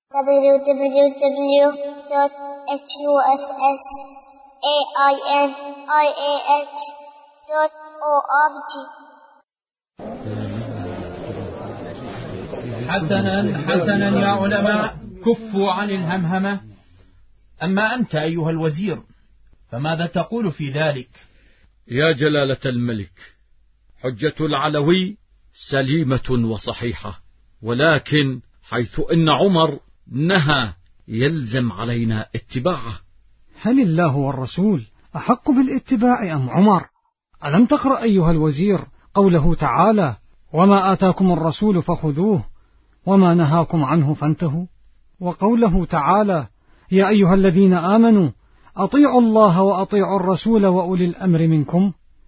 www.hussainih.org. حسنا يا علماء، كفوا عن الهمهمة. أما أنت أيها الوزير، فماذا تقول في ذلك؟ يا جلالة الملك، حجة العلوي سليمة وصحيحة، ولكن حيث إن عمر نهى يلزم علينا اتباعه. هل الله والرسول أحق بالاتباع أم عمر؟ ألم تقرأ أيها الوزير قوله تعالى: وما آتاكم الرسول فخذوه وما نهاكم عنه فانتهوا، وقوله تعالى: يا أيها الذين آمنوا أطيعوا الله وأطيعوا الرسول وأولي الأمر منكم،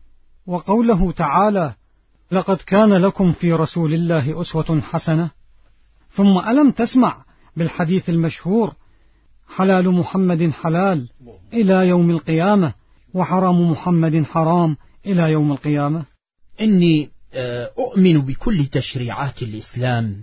وقوله تعالى: لقد كان لكم في رسول الله أسوة حسنة. ثم ألم تسمع بالحديث المشهور: حلال محمد حلال إلى يوم القيامة، وحرام محمد حرام إلى يوم القيامة. إني أؤمن بكل تشريعات الإسلام،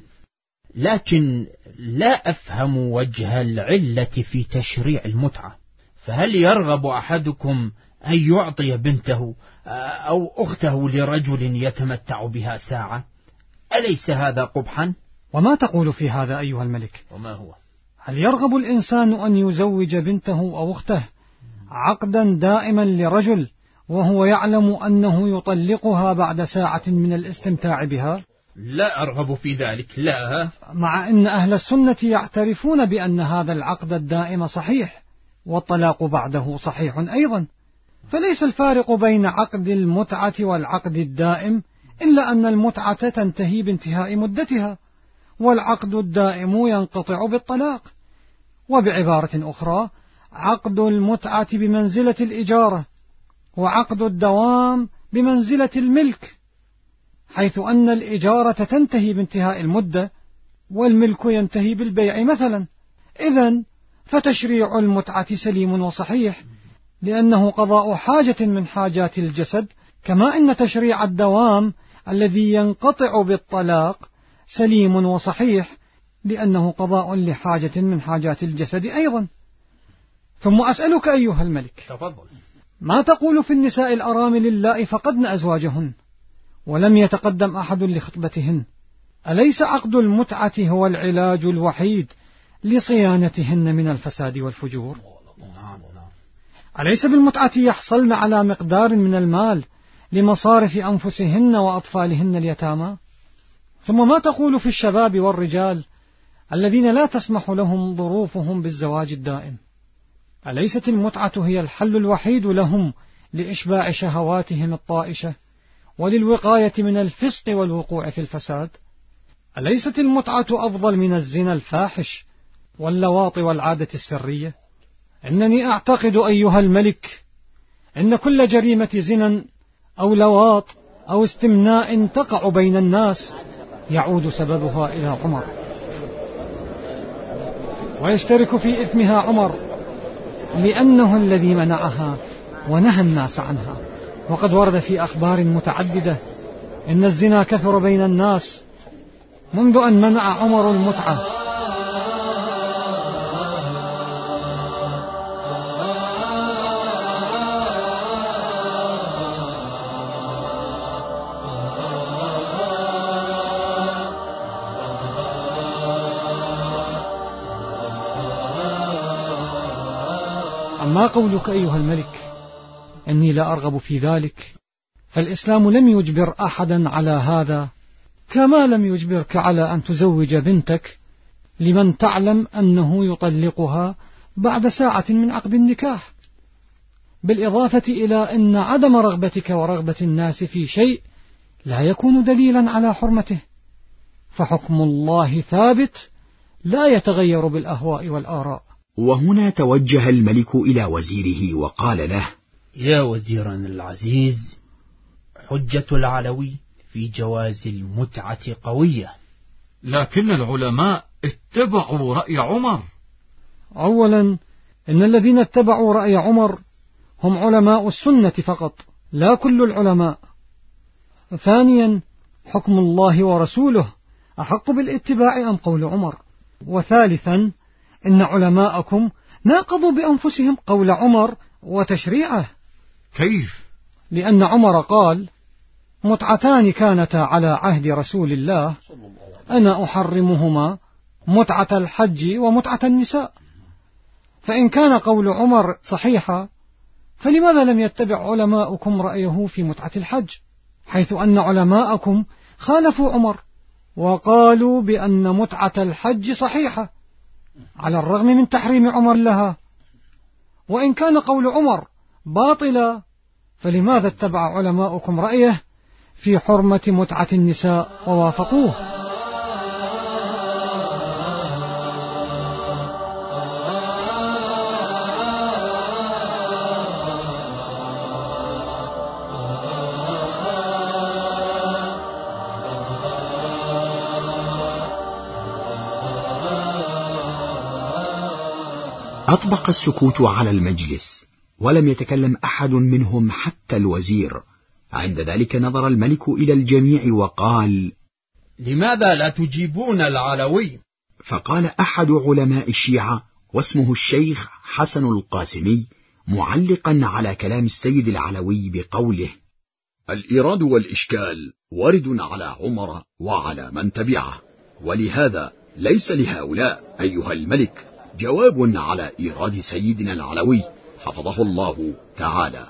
لكن لا أفهم وجه العلة في تشريع المتعة. فهل يرغب أحدكم أن يعطي بنته أو أخته لرجل يتمتع بها ساعة؟ أليس هذا قبحا؟ وما تقول في هذا أيها الملك؟ وما هو؟ هل يرغب الإنسان أن يزوج بنته أو أخته عقدا دائما لرجل وهو يعلم أنه يطلقها بعد ساعة من الاستمتاع بها؟ لا أرغب في ذلك، لا. مع أن أهل السنة يعترفون بأن هذا العقد الدائم صحيح، والطلاق بعده صحيح أيضا، فليس الفارق بين عقد المتعة والعقد الدائم إلا أن المتعة تنتهي بانتهاء مدتها، والعقد الدائم ينقطع بالطلاق. وبعبارة أخرى، عقد المتعة بمنزلة الإجارة، وعقد الدوام بمنزلة الملك، حيث أن الإجارة تنتهي بانتهاء المدة والملك ينتهي بالبيع مثلا. إذن فتشريع المتعة سليم وصحيح، لأنه قضاء حاجة من حاجات الجسد، كما أن تشريع الدوام الذي ينقطع بالطلاق سليم وصحيح، لأنه قضاء لحاجة من حاجات الجسد أيضا. ثم أسألك أيها الملك، تفضل. ما تقول في النساء الأرامل اللائي فقدن أزواجهن ولم يتقدم أحد لخطبتهن؟ أليس عقد المتعة هو العلاج الوحيد لصيانتهن من الفساد والفجور؟ أليس بالمتعة يحصلن على مقدار من المال لمصارف أنفسهن وأطفالهن اليتامى؟ ثم ما تقول في الشباب والرجال الذين لا تسمح لهم ظروفهم بالزواج الدائم؟ أليست المتعة هي الحل الوحيد لهم لإشباع شهواتهم الطائشة وللوقاية من الفسق والوقوع في الفساد؟ أليست المتعة أفضل من الزنا الفاحش واللواط والعادة السرية؟ إنني أعتقد أيها الملك إن كل جريمة زنا أو لواط أو استمناء تقع بين الناس يعود سببها إلى عمر، ويشترك في إثمها عمر، لأنه الذي منعها ونهى الناس عنها. وقد ورد في أخبار متعددة إن الزنا كثر بين الناس منذ أن منع عمر المتعة. أما قولك أيها الملك إني لا أرغب في ذلك، فالإسلام لم يجبر أحدا على هذا، كما لم يجبرك على أن تزوج بنتك لمن تعلم أنه يطلقها بعد ساعة من عقد النكاح، بالإضافة إلى أن عدم رغبتك ورغبة الناس في شيء لا يكون دليلا على حرمته، فحكم الله ثابت لا يتغير بالأهواء والآراء. وهنا توجه الملك إلى وزيره وقال له: يا وزيرنا العزيز، حجة العلوي في جواز المتعة قوية، لكن العلماء اتبعوا رأي عمر. أولا، إن الذين اتبعوا رأي عمر هم علماء السنة فقط، لا كل العلماء. ثانيا، حكم الله ورسوله أحق بالاتباع أم قول عمر؟ وثالثا إن علماءكم ناقضوا بأنفسهم قول عمر وتشريعه. كيف؟ لأن عمر قال: متعتان كانتا على عهد رسول الله أنا أحرمهما، متعة الحج ومتعة النساء. فإن كان قول عمر صحيحا فلماذا لم يتبع علماؤكم رأيه في متعة الحج، حيث أن علماءكم خالفوا عمر وقالوا بأن متعة الحج صحيحة على الرغم من تحريم عمر لها؟ وإن كان قول عمر باطلا فلماذا اتبع علماؤكم رأيه في حرمة متعة النساء ووافقوه؟ أطبق السكوت على المجلس ولم يتكلم أحد منهم حتى الوزير. عند ذلك نظر الملك إلى الجميع وقال: لماذا لا تجيبون العلوي؟ فقال أحد علماء الشيعة واسمه الشيخ حسن القاسمي معلقا على كلام السيد العلوي بقوله: الإيراد والإشكال وارد على عمر وعلى من تبعه، ولهذا ليس لهؤلاء أيها الملك جواب على إيراد سيدنا العلوي حفظه الله تعالى.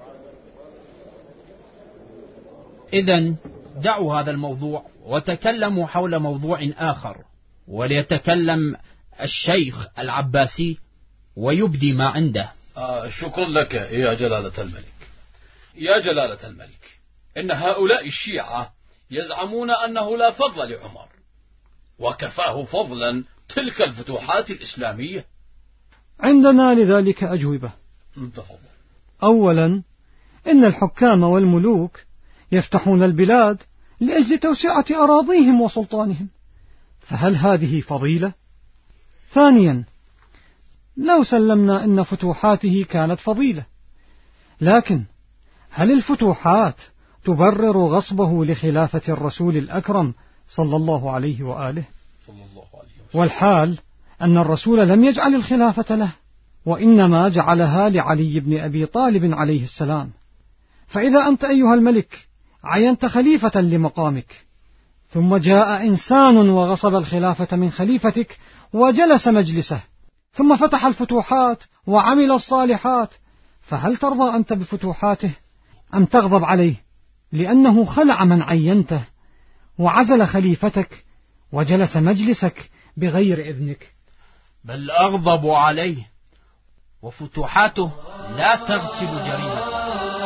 إذن دعوا هذا الموضوع وتكلموا حول موضوع آخر، وليتكلم الشيخ العباسي ويبدي ما عنده. شكرا لك يا جلالة الملك. يا جلالة الملك، إن هؤلاء الشيعة يزعمون أنه لا فضل لعمر، وكفاه فضلا تلك الفتوحات الإسلامية. عندنا لذلك أجوبة. تفضل. أولا، إن الحكام والملوك يفتحون البلاد لأجل توسعة أراضيهم وسلطانهم، فهل هذه فضيلة؟ ثانيا، لو سلمنا إن فتوحاته كانت فضيلة، لكن هل الفتوحات تبرر غصبه لخلافة الرسول الأكرم صلى الله عليه وآله؟ والحال أن الرسول لم يجعل الخلافة له، وإنما جعلها لعلي بن أبي طالب عليه السلام. فإذا أنت أيها الملك عينت خليفة لمقامك، ثم جاء إنسان وغصب الخلافة من خليفتك وجلس مجلسه، ثم فتح الفتوحات وعمل الصالحات، فهل ترضى أنت بفتوحاته أم تغضب عليه لأنه خلع من عينته وعزل خليفتك وجلس مجلسك بغير إذنك؟ بل أغضب عليه، وفتوحاته لا تغسل جريمته.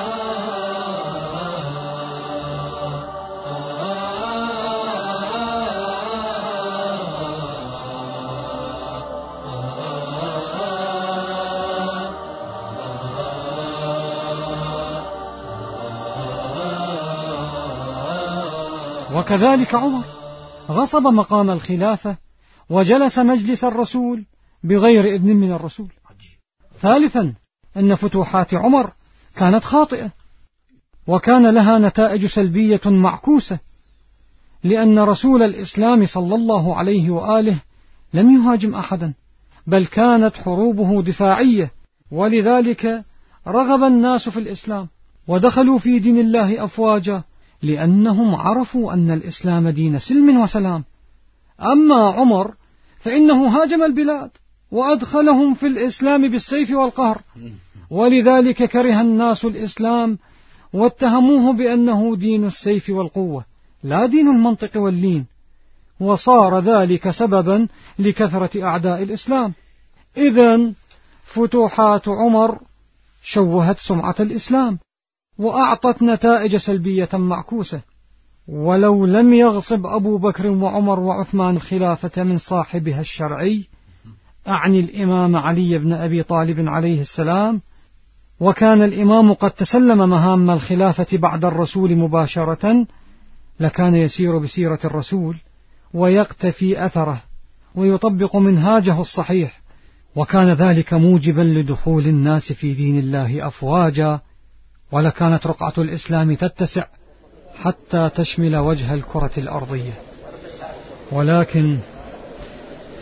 وكذلك عمر غصب مقام الخلافة وجلس مجلس الرسول بغير إذن من الرسول. ثالثا، أن فتوحات عمر كانت خاطئة وكان لها نتائج سلبية معكوسة، لأن رسول الإسلام صلى الله عليه وآله لم يهاجم أحدا، بل كانت حروبه دفاعية، ولذلك رغب الناس في الإسلام ودخلوا في دين الله أفواجا، لأنهم عرفوا أن الإسلام دين سلم وسلام. أما عمر فإنه هاجم البلاد وأدخلهم في الإسلام بالسيف والقهر، ولذلك كره الناس الإسلام واتهموه بأنه دين السيف والقوة لا دين المنطق واللين، وصار ذلك سببا لكثرة أعداء الإسلام. إذن فتوحات عمر شوهت سمعة الإسلام وأعطت نتائج سلبية معكوسة. ولو لم يغصب أبو بكر وعمر وعثمان الخلافة من صاحبها الشرعي، أعني الإمام علي بن أبي طالب عليه السلام، وكان الإمام قد تسلم مهام الخلافة بعد الرسول مباشرة، لكان يسير بسيرة الرسول ويقتفي أثره ويطبق منهاجه الصحيح، وكان ذلك موجبا لدخول الناس في دين الله أفواجا، ولكانت رقعة الإسلام تتسع حتى تشمل وجه الكرة الأرضية. ولكن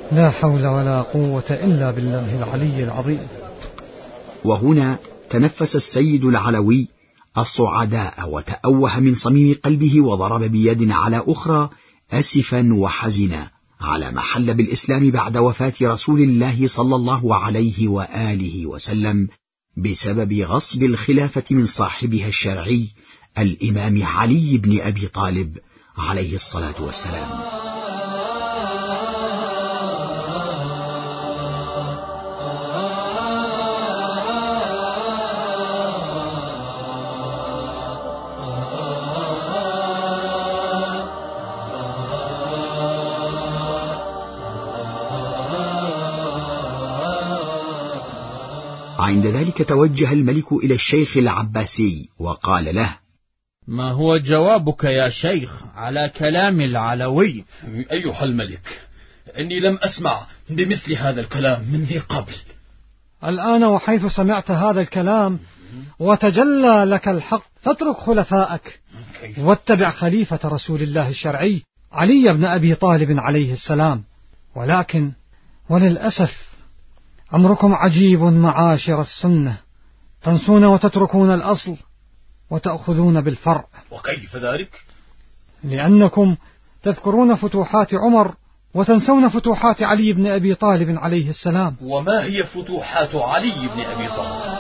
لا حول ولا قوة إلا بالله العلي العظيم. وهنا تنفس السيد العلوي الصعداء وتأوه من صميم قلبه وضرب بيد على أخرى أسفا وحزنا على ما حل بالإسلام بعد وفاة رسول الله صلى الله عليه وآله وسلم بسبب غصب الخلافة من صاحبها الشرعي الإمام علي بن أبي طالب عليه الصلاة والسلام. عند ذلك توجه الملك إلى الشيخ العباسي وقال له: ما هو جوابك يا شيخ على كلام العلوي؟ أيها الملك، إني لم أسمع بمثل هذا الكلام مني قبل. الآن وحيث سمعت هذا الكلام وتجلى لك الحق فاترك خلفائك واتبع خليفة رسول الله الشرعي علي بن أبي طالب عليه السلام. ولكن وللأسف أمركم عجيب معاشر السنة، تنسون وتتركون الأصل وتأخذون بالفرع. وكيف ذلك؟ لأنكم تذكرون فتوحات عمر وتنسون فتوحات علي بن أبي طالب عليه السلام. وما هي فتوحات علي بن أبي طالب؟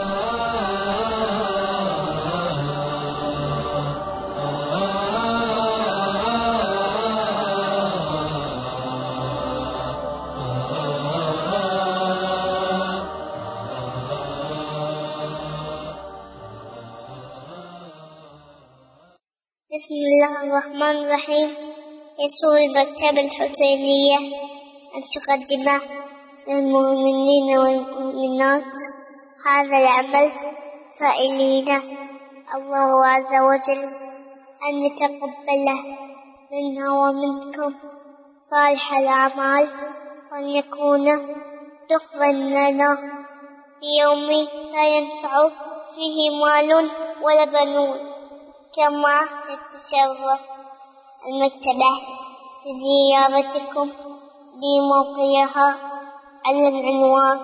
بسم الله الرحمن الرحيم. يسر المكتبة الحسينية أن تقدم للمؤمنين والمؤمنات هذا العمل سائلين الله عز وجل أن يتقبله منا ومنكم صالح الأعمال، وأن يكون دخلا لنا في يوم لا ينفع فيه مال ولا بنون. كما نتشرف المكتبة بزيارتكم بموقعها على العنوان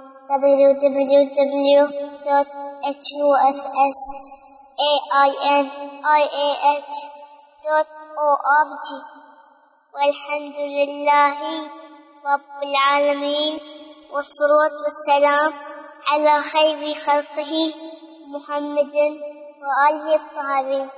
www.hussainih.org. والحمد لله رب العالمين، والصلاة والسلام على خير خلقه محمد وآله الطاهرين.